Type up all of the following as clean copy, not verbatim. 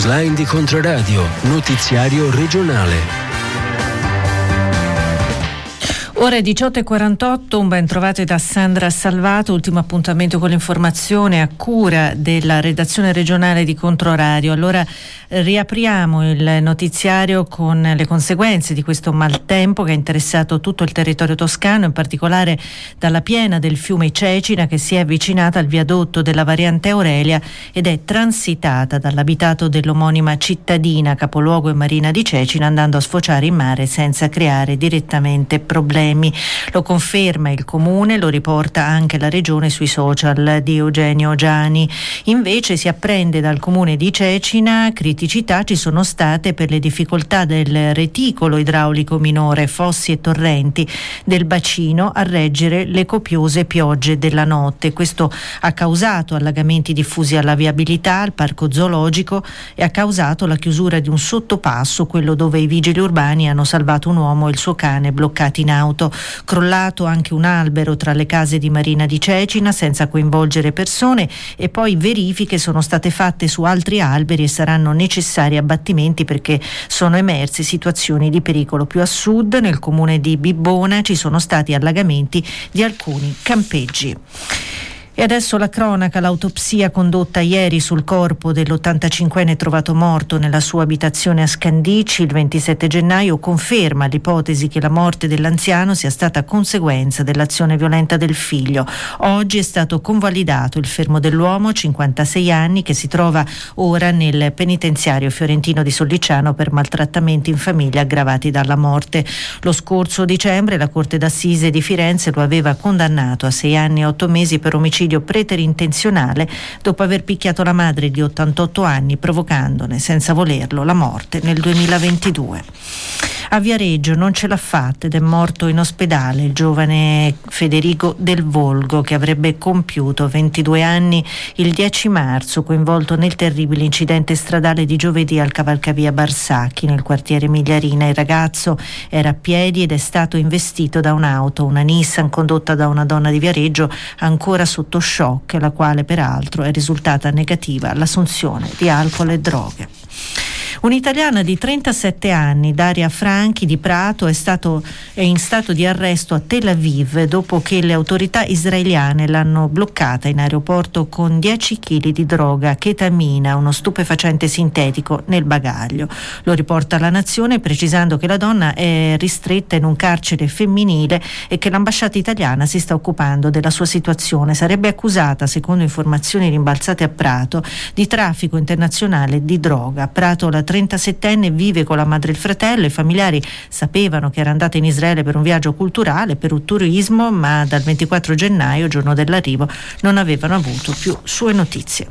newsline di Controradio, notiziario regionale. Ore 18:48, un ben trovato da Sandra Salvato, ultimo appuntamento con l'informazione a cura della redazione regionale di Controradio. Allora riapriamo il notiziario con le conseguenze di questo maltempo che ha interessato tutto il territorio toscano, in particolare dalla piena del fiume Cecina che si è avvicinata al viadotto della variante Aurelia ed è transitata dall'abitato dell'omonima cittadina, capoluogo e marina di Cecina, andando a sfociare in mare senza creare direttamente problemi. Lo conferma il comune, lo riporta anche la regione sui social di Eugenio Giani. Invece si apprende dal comune di Cecina criticità ci sono state per le difficoltà del reticolo idraulico minore, fossi e torrenti del bacino a reggere le copiose piogge della notte. Questo ha causato allagamenti diffusi alla viabilità, al parco zoologico, e ha causato la chiusura di un sottopasso, quello dove i vigili urbani hanno salvato un uomo e il suo cane bloccati in auto. Crollato anche un albero tra le case di Marina di Cecina senza coinvolgere persone, e poi verifiche sono state fatte su altri alberi e saranno necessari abbattimenti perché sono emerse situazioni di pericolo. Più a sud, nel comune di Bibbona, ci sono stati allagamenti di alcuni campeggi. E adesso la cronaca. L'autopsia condotta ieri sul corpo dell'85enne trovato morto nella sua abitazione a Scandicci il 27 gennaio conferma l'ipotesi che la morte dell'anziano sia stata conseguenza dell'azione violenta del figlio. Oggi è stato convalidato il fermo dell'uomo, 56 anni, che si trova ora nel penitenziario fiorentino di Sollicciano per maltrattamenti in famiglia aggravati dalla morte. Lo scorso dicembre la Corte d'Assise di Firenze lo aveva condannato a 6 anni e 8 mesi per omicidio preterintenzionale dopo aver picchiato la madre di 88 anni provocandone senza volerlo la morte nel 2022. A Viareggio non ce l'ha fatta ed è morto in ospedale il giovane Federico Del Volgo, che avrebbe compiuto 22 anni il 10 marzo, coinvolto nel terribile incidente stradale di giovedì al cavalcavia Barsacchi nel quartiere Migliarina. Il ragazzo era a piedi ed è stato investito da un'auto, una Nissan condotta da una donna di Viareggio ancora sotto shock, la quale peraltro è risultata negativa all'assunzione di alcol e droghe. Un'italiana di 37 anni, Daria Franchi di Prato, è in stato di arresto a Tel Aviv dopo che le autorità israeliane l'hanno bloccata in aeroporto con 10 kg di droga, chetamina, uno stupefacente sintetico, nel bagaglio. Lo riporta La Nazione precisando che la donna è ristretta in un carcere femminile e che l'ambasciata italiana si sta occupando della sua situazione. Sarebbe accusata, secondo informazioni rimbalzate a Prato, di traffico internazionale di droga. Prato, la 37enne, vive con la madre e il fratello. I familiari sapevano che era andata in Israele per un viaggio culturale, per un turismo, ma dal 24 gennaio, giorno dell'arrivo, non avevano avuto più sue notizie.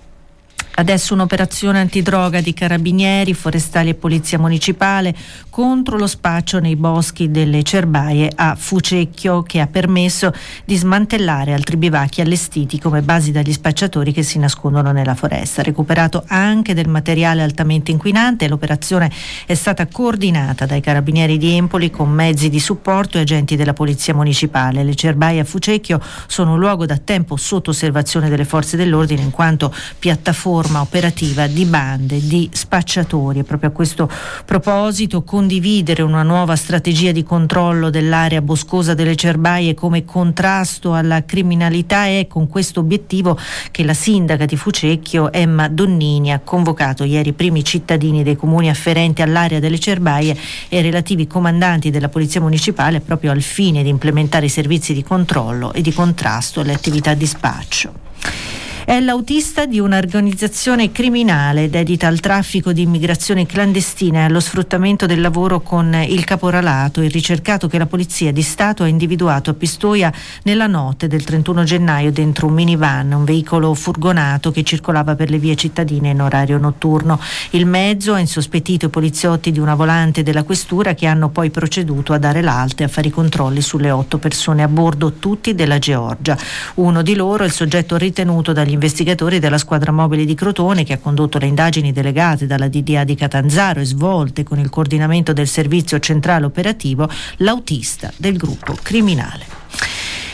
Adesso un'operazione antidroga di carabinieri, forestali e polizia municipale contro lo spaccio nei boschi delle Cerbaie a Fucecchio, che ha permesso di smantellare altri bivacchi allestiti come basi dagli spacciatori che si nascondono nella foresta. Recuperato anche del materiale altamente inquinante, l'operazione è stata coordinata dai carabinieri di Empoli con mezzi di supporto e agenti della polizia municipale. Le Cerbaie a Fucecchio sono un luogo da tempo sotto osservazione delle forze dell'ordine in quanto piattaforma operativa di bande di spacciatori. E proprio a questo proposito condividere una nuova strategia di controllo dell'area boscosa delle Cerbaie come contrasto alla criminalità è con questo obiettivo che la sindaca di Fucecchio, Emma Donnini, ha convocato ieri i primi cittadini dei comuni afferenti all'area delle Cerbaie e relativi comandanti della polizia municipale proprio al fine di implementare i servizi di controllo e di contrasto alle attività di spaccio. È l'autista di un'organizzazione criminale dedita al traffico di immigrazione clandestina e allo sfruttamento del lavoro con il caporalato, il ricercato che la Polizia di Stato ha individuato a Pistoia nella notte del 31 gennaio dentro un minivan, un veicolo furgonato che circolava per le vie cittadine in orario notturno. Il mezzo ha insospettito i poliziotti di una volante della questura, che hanno poi proceduto a dare l'alta e a fare i controlli sulle 8 persone a bordo, tutti della Georgia. Uno di loro è il soggetto ritenuto dagli investigatori della squadra mobile di Crotone, che ha condotto le indagini delegate dalla DDA di Catanzaro e svolte con il coordinamento del servizio centrale operativo, l'autista del gruppo criminale.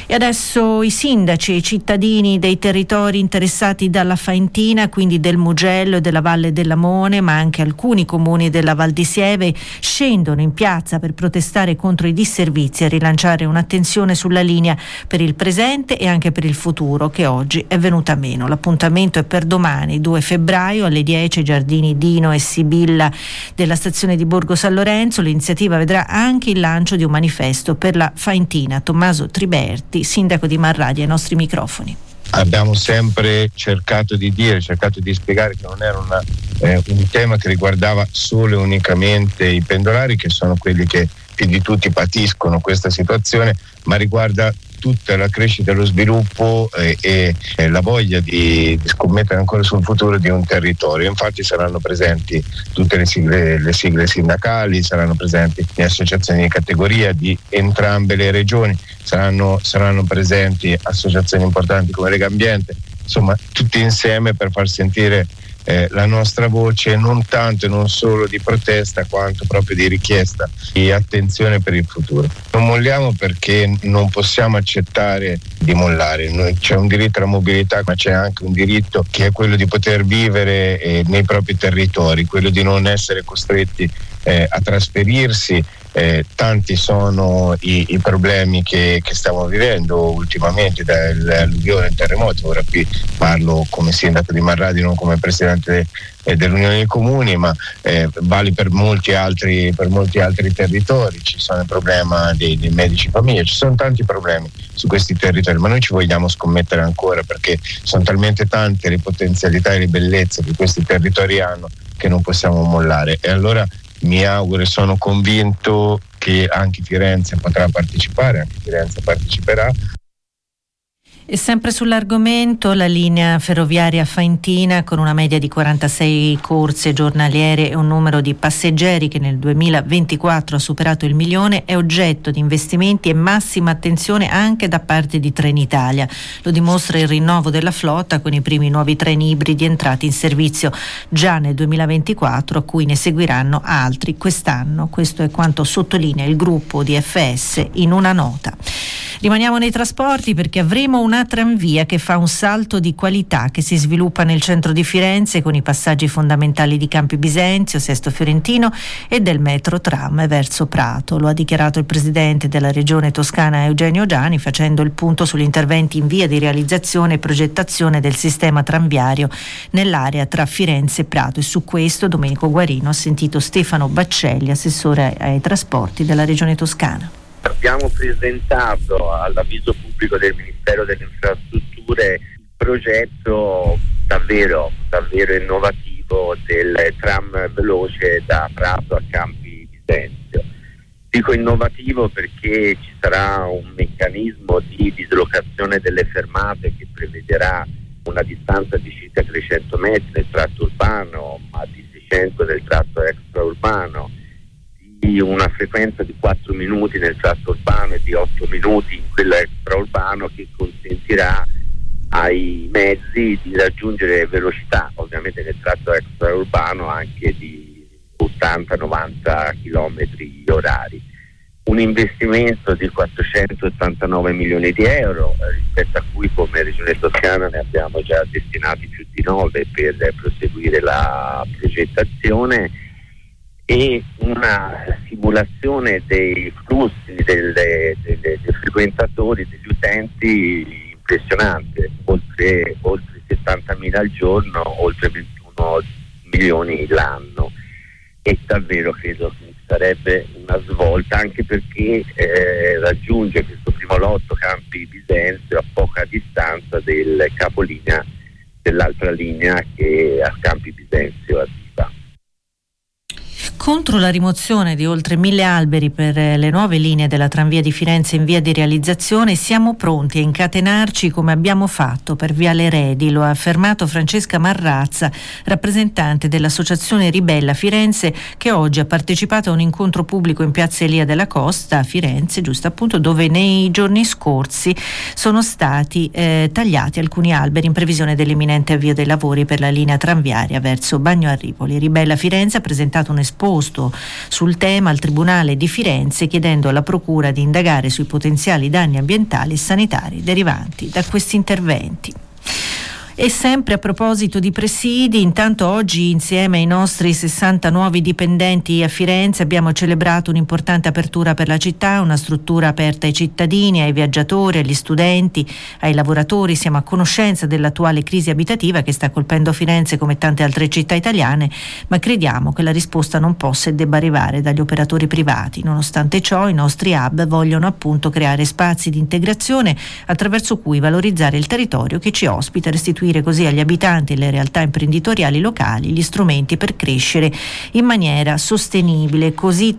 E adesso i sindaci e i cittadini dei territori interessati dalla Faentina, quindi del Mugello e della Valle dell'Amone, ma anche alcuni comuni della Val di Sieve, scendono in piazza per protestare contro i disservizi e rilanciare un'attenzione sulla linea per il presente e anche per il futuro, che oggi è venuta meno. L'appuntamento è per domani, 2 febbraio, alle 10, Giardini Dino e Sibilla della stazione di Borgo San Lorenzo. L'iniziativa vedrà anche il lancio di un manifesto per la Faentina. Tommaso Triberti, sindaco di Marradi, ai nostri microfoni. Abbiamo sempre cercato di spiegare che non era un tema che riguardava solo e unicamente i pendolari, che sono quelli che più di tutti patiscono questa situazione, ma riguarda tutta la crescita e lo sviluppo e la voglia di scommettere ancora sul futuro di un territorio. Infatti saranno presenti tutte le sigle sindacali, saranno presenti le associazioni di categoria di entrambe le regioni, saranno presenti associazioni importanti come Lega Ambiente, insomma tutti insieme per far sentire la nostra voce, non tanto e non solo di protesta quanto proprio di richiesta di attenzione per il futuro. Non molliamo perché non possiamo accettare di mollare. C'è un diritto alla mobilità, ma c'è anche un diritto che è quello di poter vivere nei propri territori, quello di non essere costretti a trasferirsi. Tanti sono i problemi che stiamo vivendo ultimamente, dall'alluvione al terremoto. Ora qui parlo come sindaco di Marradi, non come presidente dell'Unione dei Comuni, ma vale per molti altri territori. Ci sono il problema dei medici famiglia, ci sono tanti problemi su questi territori, ma noi ci vogliamo scommettere ancora, perché sono talmente tante le potenzialità e le bellezze che questi territori hanno che non possiamo mollare. E allora mi auguro e sono convinto che anche Firenze potrà partecipare, anche Firenze parteciperà. E sempre sull'argomento, la linea ferroviaria faentina, con una media di 46 corse giornaliere e un numero di passeggeri che nel 2024 ha superato il 1 milione, è oggetto di investimenti e massima attenzione anche da parte di Trenitalia. Lo dimostra il rinnovo della flotta, con i primi nuovi treni ibridi entrati in servizio già nel 2024, a cui ne seguiranno altri quest'anno. Questo è quanto sottolinea il gruppo di FS in una nota. Rimaniamo nei trasporti, perché avremo una tranvia che fa un salto di qualità, che si sviluppa nel centro di Firenze con i passaggi fondamentali di Campi Bisenzio, Sesto Fiorentino e del metro tram verso Prato. Lo ha dichiarato il presidente della regione toscana Eugenio Giani, facendo il punto sugli interventi in via di realizzazione e progettazione del sistema tranviario nell'area tra Firenze e Prato. E su questo Domenico Guarino ha sentito Stefano Baccelli, assessore ai trasporti della regione toscana. Abbiamo presentato all'avviso pubblico del Ministero delle Infrastrutture il progetto davvero innovativo del tram veloce da Prato a Campi Bisenzio. Dico innovativo perché ci sarà un meccanismo di dislocazione delle fermate che prevederà una distanza di circa 300 metri nel tratto urbano, ma di 600 nel tratto extraurbano, di una frequenza di 4 minuti nel tratto urbano e di 8 minuti in quello extraurbano, che consentirà ai mezzi di raggiungere velocità, ovviamente nel tratto extraurbano anche di 80-90 km orari. Un investimento di 489 milioni di euro, rispetto a cui come Regione Toscana ne abbiamo già destinati più di 9 per proseguire la progettazione, e una simulazione dei flussi dei frequentatori, degli utenti impressionante, oltre 70.000 al giorno, oltre 21 milioni l'anno, e davvero credo che sarebbe una svolta, anche perché raggiunge questo primo lotto Campi Bisenzio a poca distanza del capolinea dell'altra linea che a Campi Bisenzio arriva. Contro la rimozione di oltre 1.000 alberi per le nuove linee della tranvia di Firenze in via di realizzazione, siamo pronti a incatenarci come abbiamo fatto per Viale Redi, lo ha affermato Francesca Marrazza, rappresentante dell'associazione Ribella Firenze, che oggi ha partecipato a un incontro pubblico in piazza Elia della Costa a Firenze, giusto appunto, dove nei giorni scorsi sono stati tagliati alcuni alberi in previsione dell'imminente avvio dei lavori per la linea tranviaria verso Bagno a Ripoli. Ribella Firenze ha presentato un esposto sottoposto sul tema al Tribunale di Firenze, chiedendo alla Procura di indagare sui potenziali danni ambientali e sanitari derivanti da questi interventi. E sempre a proposito di presidi, intanto oggi insieme ai nostri 60 nuovi dipendenti a Firenze abbiamo celebrato un'importante apertura per la città, una struttura aperta ai cittadini, ai viaggiatori, agli studenti, ai lavoratori. Siamo a conoscenza dell'attuale crisi abitativa che sta colpendo Firenze come tante altre città italiane, ma crediamo che la risposta non possa e debba arrivare dagli operatori privati. Nonostante ciò, i nostri hub vogliono appunto creare spazi di integrazione attraverso cui valorizzare il territorio che ci ospita e restituire così agli abitanti e alle realtà imprenditoriali locali gli strumenti per crescere in maniera sostenibile. Così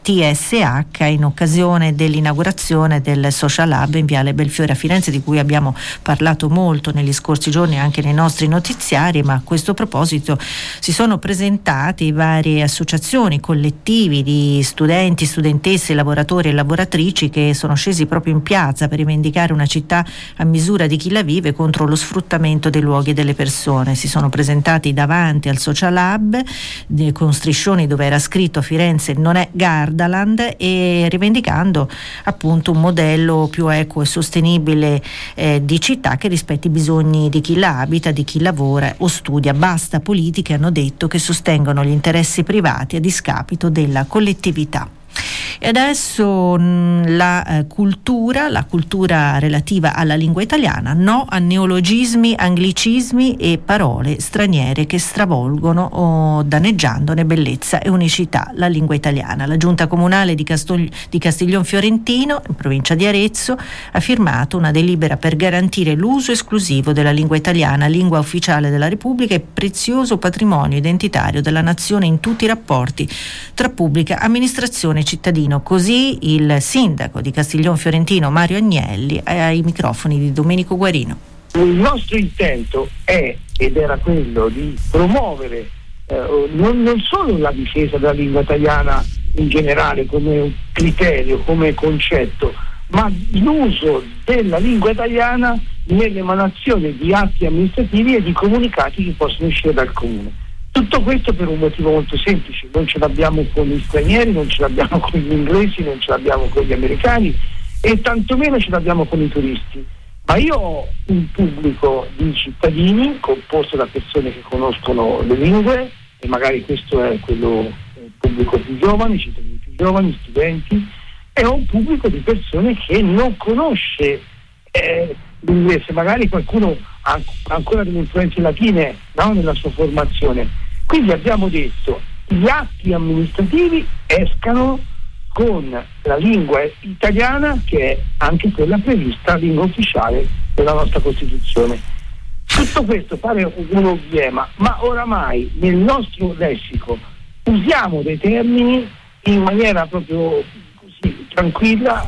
TSH in occasione dell'inaugurazione del Social Hub in Viale Belfiore a Firenze, di cui abbiamo parlato molto negli scorsi giorni anche nei nostri notiziari, ma a questo proposito si sono presentati varie associazioni, collettivi di studenti, studentesse, lavoratori e lavoratrici che sono scesi proprio in piazza per rivendicare una città a misura di chi la vive contro lo sfruttamento dei luoghi e delle persone. Si sono presentati davanti al Social Hub con striscioni dove era scritto Firenze non è Gardaland, e rivendicando appunto un modello più equo e sostenibile di città che rispetti i bisogni di chi la abita, di chi lavora o studia. Basta politiche, hanno detto, che sostengono gli interessi privati a discapito della collettività. E adesso la cultura relativa alla lingua italiana, no a neologismi, anglicismi e parole straniere che stravolgono danneggiandone bellezza e unicità la lingua italiana. La Giunta Comunale di Castiglion Fiorentino, in provincia di Arezzo, ha firmato una delibera per garantire l'uso esclusivo della lingua italiana, lingua ufficiale della Repubblica e prezioso patrimonio identitario della nazione in tutti i rapporti tra pubblica amministrazione e cittadino. Così il sindaco di Castiglion Fiorentino, Mario Agnelli, ai microfoni di Domenico Guarino. Il nostro intento è ed era quello di promuovere non solo la difesa della lingua italiana in generale come criterio, come concetto, ma l'uso della lingua italiana nell'emanazione di atti amministrativi e di comunicati che possono uscire dal comune. Tutto questo per un motivo molto semplice: non ce l'abbiamo con gli stranieri, non ce l'abbiamo con gli inglesi, non ce l'abbiamo con gli americani e tantomeno ce l'abbiamo con i turisti. Ma io ho un pubblico di cittadini composto da persone che conoscono le lingue, e magari questo è quello pubblico più giovane, cittadini più giovani, studenti, e ho un pubblico di persone che non conosce l'inglese, magari qualcuno ha ancora delle influenze latine, no, nella sua formazione. Quindi abbiamo detto gli atti amministrativi escano con la lingua italiana, che è anche quella prevista, lingua ufficiale della nostra Costituzione. Tutto questo pare un obiema, ma oramai nel nostro lessico usiamo dei termini in maniera proprio così tranquilla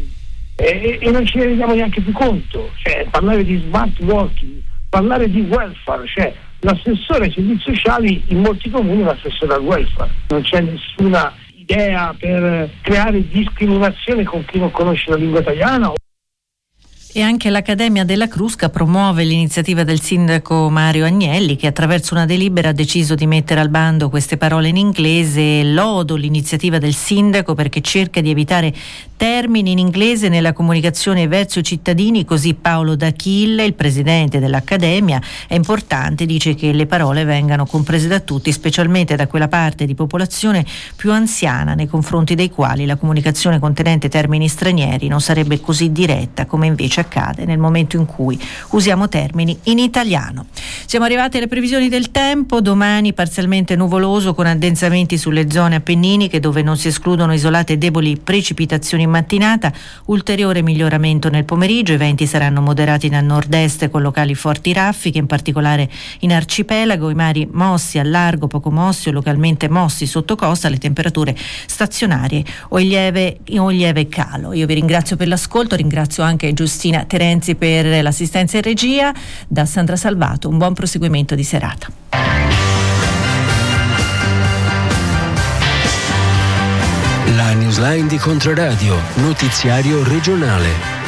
e non ce ne rendiamo neanche più conto. Cioè, parlare di smart working, parlare di welfare, cioè l'assessore ai servizi sociali in molti comuni è l'assessore al welfare. Non c'è nessuna idea per creare discriminazione con chi non conosce la lingua italiana. E anche l'Accademia della Crusca promuove l'iniziativa del sindaco Mario Agnelli, che attraverso una delibera ha deciso di mettere al bando queste parole in inglese. Lodo l'iniziativa del sindaco perché cerca di evitare termini in inglese nella comunicazione verso i cittadini. Così Paolo D'Achille, il presidente dell'Accademia, è importante, dice, che le parole vengano comprese da tutti, specialmente da quella parte di popolazione più anziana nei confronti dei quali la comunicazione contenente termini stranieri non sarebbe così diretta come invece accade nel momento in cui usiamo termini in italiano. Siamo arrivati alle previsioni del tempo. Domani parzialmente nuvoloso con addensamenti sulle zone appenniniche, dove non si escludono isolate e deboli precipitazioni in mattinata. Ulteriore miglioramento nel pomeriggio, i venti saranno moderati da nord-est con locali forti raffiche, in particolare in arcipelago, i mari mossi al largo, poco mossi o localmente mossi sotto costa, le temperature stazionarie o in lieve calo. Io vi ringrazio per l'ascolto, ringrazio anche Giustina Terenzi per l'assistenza in regia. Da Sandra Salvato un buon proseguimento di serata. La Newsline di Controradio, notiziario regionale.